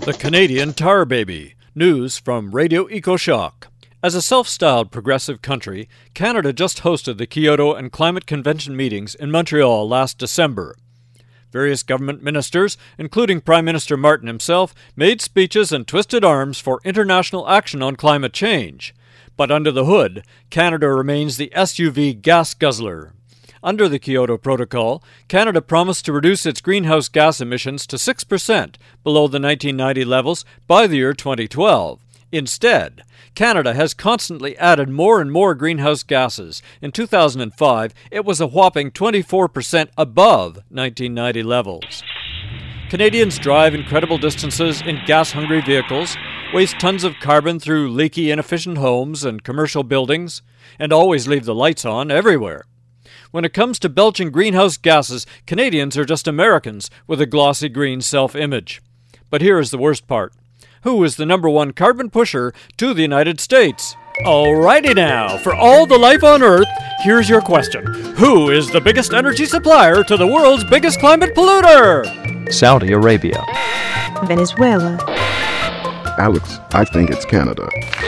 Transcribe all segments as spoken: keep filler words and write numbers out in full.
The Canadian Tar Baby. News from Radio EcoShock. As a self-styled progressive country, Canada just hosted the Kyoto and Climate Convention meetings in Montreal last December. Various government ministers, including Prime Minister Martin himself, made speeches and twisted arms for international action on climate change. But under the hood, Canada remains the S U V gas guzzler. Under the Kyoto Protocol, Canada promised to reduce its greenhouse gas emissions to six percent below the nineteen ninety levels by the year twenty twelve. Instead, Canada has constantly added more and more greenhouse gases. In two thousand five, it was a whopping twenty-four percent above nineteen ninety levels. Canadians drive incredible distances in gas-hungry vehicles, waste tons of carbon through leaky, inefficient homes and commercial buildings, and always leave the lights on everywhere. When it comes to belching greenhouse gases, Canadians are just Americans with a glossy green self-image. But here is the worst part. Who is the number one carbon pusher to the United States? Alrighty now, for all the life on Earth, here's your question. Who is the biggest energy supplier to the world's biggest climate polluter? Saudi Arabia. Venezuela. Alex, I think it's Canada.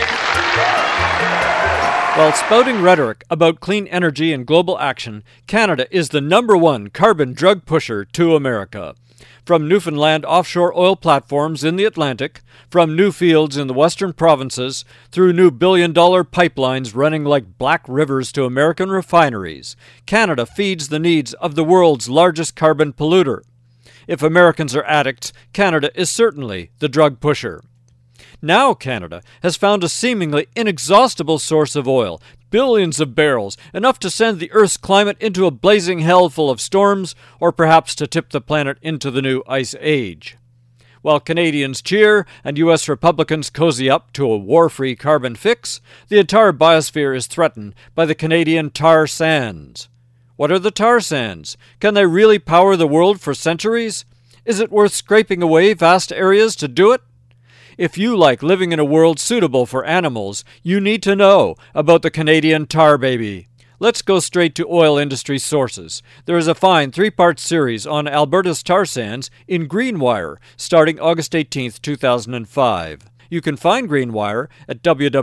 While spouting rhetoric about clean energy and global action, Canada is the number one carbon drug pusher to America. From Newfoundland offshore oil platforms in the Atlantic, from new fields in the western provinces, through new billion-dollar pipelines running like black rivers to American refineries, Canada feeds the needs of the world's largest carbon polluter. If Americans are addicts, Canada is certainly the drug pusher. Now Canada has found a seemingly inexhaustible source of oil, billions of barrels, enough to send the Earth's climate into a blazing hell full of storms, or perhaps to tip the planet into the new ice age. While Canadians cheer and U S Republicans cozy up to a war-free carbon fix, the entire biosphere is threatened by the Canadian tar sands. What are the tar sands? Can they really power the world for centuries? Is it worth scraping away vast areas to do it? If you like living in a world suitable for animals, you need to know about the Canadian Tar Baby. Let's go straight to oil industry sources. There is a fine three-part series on Alberta's tar sands in Greenwire, starting August eighteenth, two thousand five. You can find Greenwire at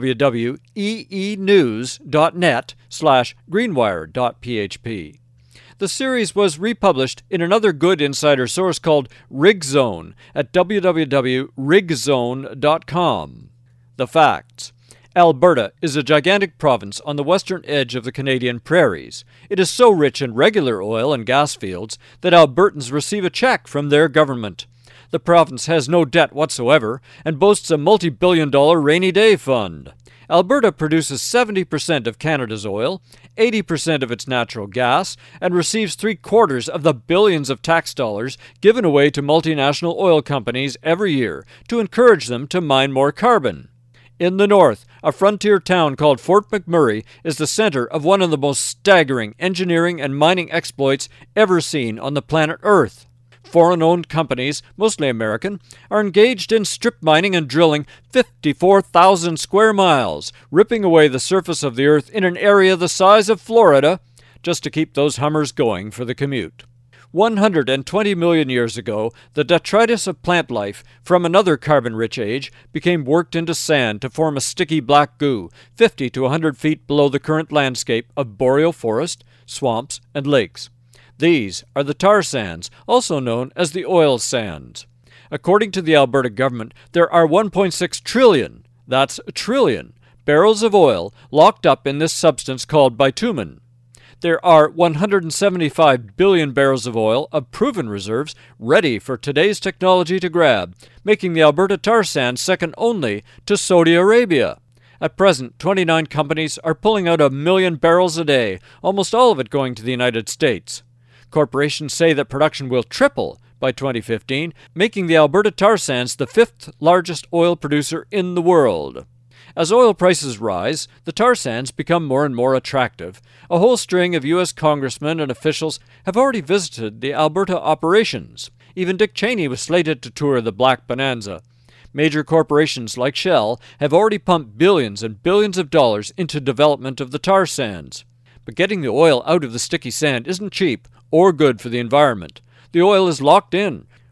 www.ee news.net slash greenwire.php. The series was republished in another good insider source called RigZone at w w w dot rig zone dot com. The facts. Alberta is a gigantic province on the western edge of the Canadian prairies. It is so rich in regular oil and gas fields that Albertans receive a check from their government. The province has no debt whatsoever and boasts a multi-billion dollar rainy day fund. Alberta produces seventy percent of Canada's oil, eighty percent of its natural gas, and receives three-quarters of the billions of tax dollars given away to multinational oil companies every year to encourage them to mine more carbon. In the north, a frontier town called Fort McMurray is the center of one of the most staggering engineering and mining exploits ever seen on the planet Earth. Foreign-owned companies, mostly American, are engaged in strip mining and drilling fifty-four thousand square miles, ripping away the surface of the Earth in an area the size of Florida, just to keep those Hummers going for the commute. one hundred twenty million years ago, the detritus of plant life from another carbon-rich age became worked into sand to form a sticky black goo, fifty to one hundred feet below the current landscape of boreal forest, swamps, and lakes. These are the tar sands, also known as the oil sands. According to the Alberta government, there are one point six trillion, that's a trillion, barrels of oil locked up in this substance called bitumen. There are one hundred seventy-five billion barrels of oil of proven reserves ready for today's technology to grab, making the Alberta tar sands second only to Saudi Arabia. At present, twenty-nine companies are pulling out a million barrels a day, almost all of it going to the United States. Corporations say that production will triple by twenty fifteen, making the Alberta tar sands the fifth largest oil producer in the world. As oil prices rise, the tar sands become more and more attractive. A whole string of U S congressmen and officials have already visited the Alberta operations. Even Dick Cheney was slated to tour the Black Bonanza. Major corporations like Shell have already pumped billions and billions of dollars into development of the tar sands. But getting the oil out of the sticky sand isn't cheap or good for the environment. The oil is locked in,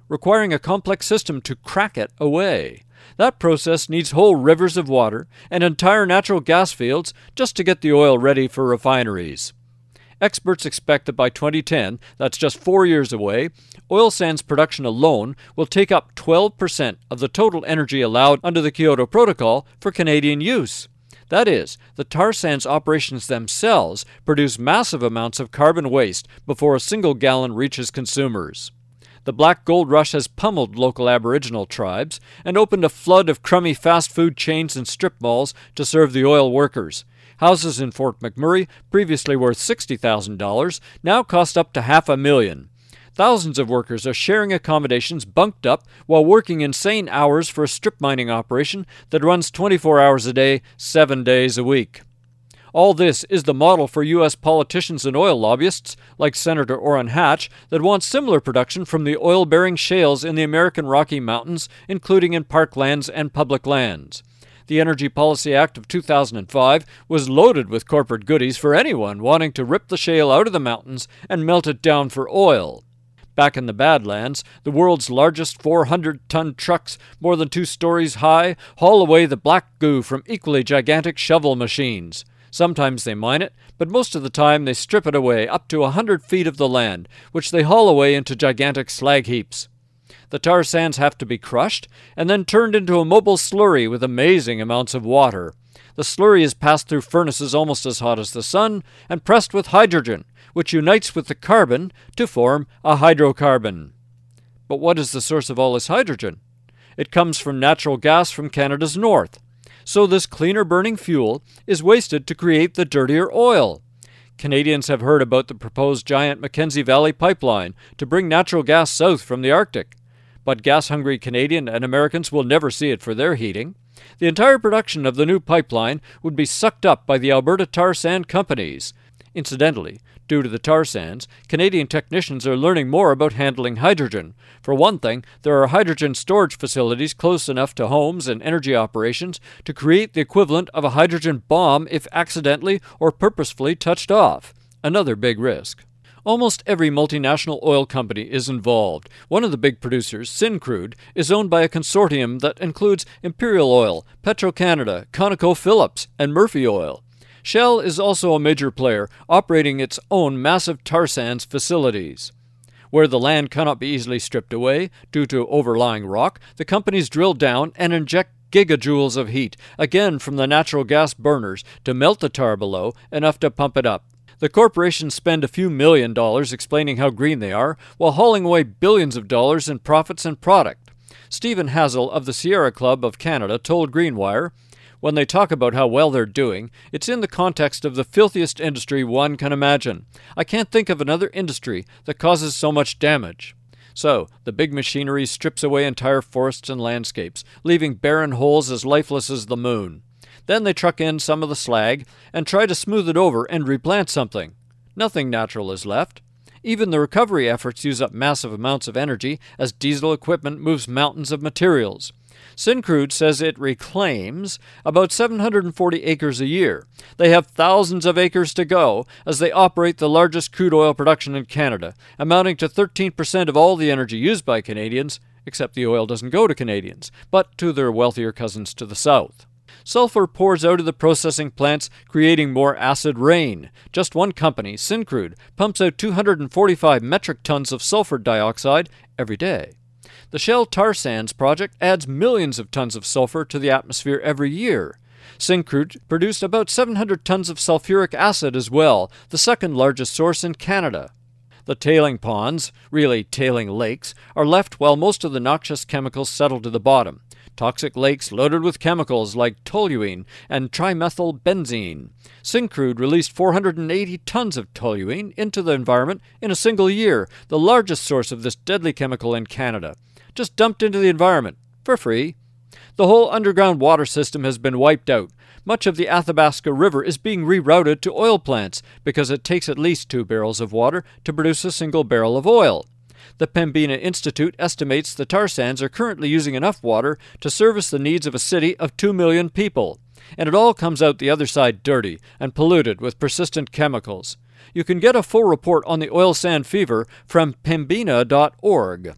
requiring a complex system to crack it away. That process needs whole rivers of water and entire natural gas fields just to get the oil ready for refineries. Experts expect that by twenty ten, that's just four years away, oil sands production alone will take up twelve percent of the total energy allowed under the Kyoto Protocol for Canadian use. That is, the tar sands operations themselves produce massive amounts of carbon waste before a single gallon reaches consumers. The black gold rush has pummeled local Aboriginal tribes and opened a flood of crummy fast food chains and strip malls to serve the oil workers. Houses in Fort McMurray, previously worth sixty thousand dollars, now cost up to half a million. Thousands of workers are sharing accommodations bunked up while working insane hours for a strip mining operation that runs twenty-four hours a day, seven days a week. All this is the model for U S politicians and oil lobbyists, like Senator Orrin Hatch, that want similar production from the oil-bearing shales in the American Rocky Mountains, including in parklands and public lands. The Energy Policy Act of two thousand five was loaded with corporate goodies for anyone wanting to rip the shale out of the mountains and melt it down for oil. Back in the Badlands, the world's largest four hundred ton trucks, more than two stories high, haul away the black goo from equally gigantic shovel machines. Sometimes they mine it, but most of the time they strip it away up to a hundred feet of the land, which they haul away into gigantic slag heaps. The tar sands have to be crushed and then turned into a mobile slurry with amazing amounts of water. The slurry is passed through furnaces almost as hot as the sun and pressed with hydrogen, which unites with the carbon to form a hydrocarbon. But what is the source of all this hydrogen? It comes from natural gas from Canada's north. So this cleaner-burning fuel is wasted to create the dirtier oil. Canadians have heard about the proposed giant Mackenzie Valley pipeline to bring natural gas south from the Arctic. But gas-hungry Canadian and Americans will never see it for their heating. The entire production of the new pipeline would be sucked up by the Alberta tar sand companies. Incidentally, due to the tar sands, Canadian technicians are learning more about handling hydrogen. For one thing, there are hydrogen storage facilities close enough to homes and energy operations to create the equivalent of a hydrogen bomb if accidentally or purposefully touched off. Another big risk. Almost every multinational oil company is involved. One of the big producers, Syncrude, is owned by a consortium that includes Imperial Oil, Petro-Canada, ConocoPhillips, and Murphy Oil. Shell is also a major player, operating its own massive tar sands facilities. Where the land cannot be easily stripped away due to overlying rock, the companies drill down and inject gigajoules of heat, again from the natural gas burners, to melt the tar below, enough to pump it up. The corporations spend a few million dollars explaining how green they are, while hauling away billions of dollars in profits and product. Stephen Hazel of the Sierra Club of Canada told Greenwire, when they talk about how well they're doing, it's in the context of the filthiest industry one can imagine. I can't think of another industry that causes so much damage. So, the big machinery strips away entire forests and landscapes, leaving barren holes as lifeless as the moon. Then they truck in some of the slag and try to smooth it over and replant something. Nothing natural is left. Even the recovery efforts use up massive amounts of energy as diesel equipment moves mountains of materials. Syncrude says it reclaims about seven hundred forty acres a year. They have thousands of acres to go as they operate the largest crude oil production in Canada, amounting to thirteen percent of all the energy used by Canadians, except the oil doesn't go to Canadians, but to their wealthier cousins to the south. Sulfur pours out of the processing plants, creating more acid rain. Just one company, Syncrude, pumps out two hundred forty-five metric tons of sulfur dioxide every day. The Shell Tar Sands project adds millions of tons of sulfur to the atmosphere every year. Syncrude produced about seven hundred tons of sulfuric acid as well, the second largest source in Canada. The tailing ponds, really tailing lakes, are left while most of the noxious chemicals settle to the bottom. Toxic lakes loaded with chemicals like toluene and trimethylbenzene. Syncrude released four hundred eighty tons of toluene into the environment in a single year, the largest source of this deadly chemical in Canada. Just dumped into the environment, for free. The whole underground water system has been wiped out. Much of the Athabasca River is being rerouted to oil plants because it takes at least two barrels of water to produce a single barrel of oil. The Pembina Institute estimates the tar sands are currently using enough water to service the needs of a city of two million people. And it all comes out the other side dirty and polluted with persistent chemicals. You can get a full report on the oil sand fever from pembina dot org.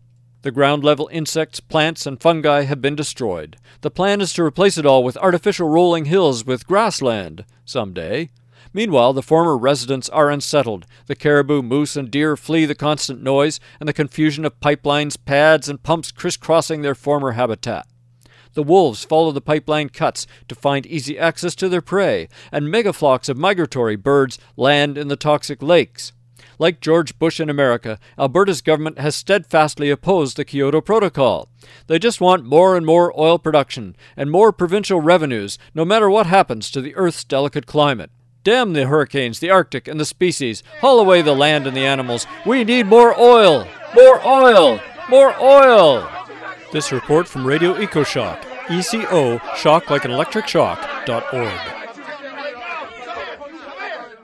The ground-level insects, plants, and fungi have been destroyed. The plan is to replace it all with artificial rolling hills with grassland someday. Meanwhile, the former residents are unsettled. The caribou, moose, and deer flee the constant noise and the confusion of pipelines, pads, and pumps crisscrossing their former habitat. The wolves follow the pipeline cuts to find easy access to their prey, and megaflocks of migratory birds land in the toxic lakes. Like George Bush in America, Alberta's government has steadfastly opposed the Kyoto Protocol. They just want more and more oil production and more provincial revenues, no matter what happens to the Earth's delicate climate. Damn the hurricanes, the Arctic, and the species. Haul away the land and the animals. We need more oil! More oil! More oil! This report from Radio EcoShock, E C O, shock like an electric shock, dot org.